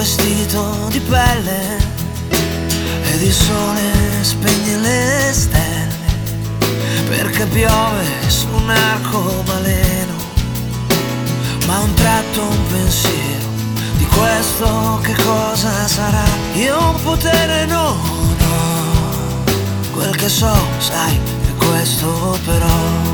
vestito di pelle ed il sole spegne le stelle, perché piove su un arcobaleno, ma a un tratto un pensiero di questo che cosa sarà. Io un potere non ho, quel che so, sai, è questo però.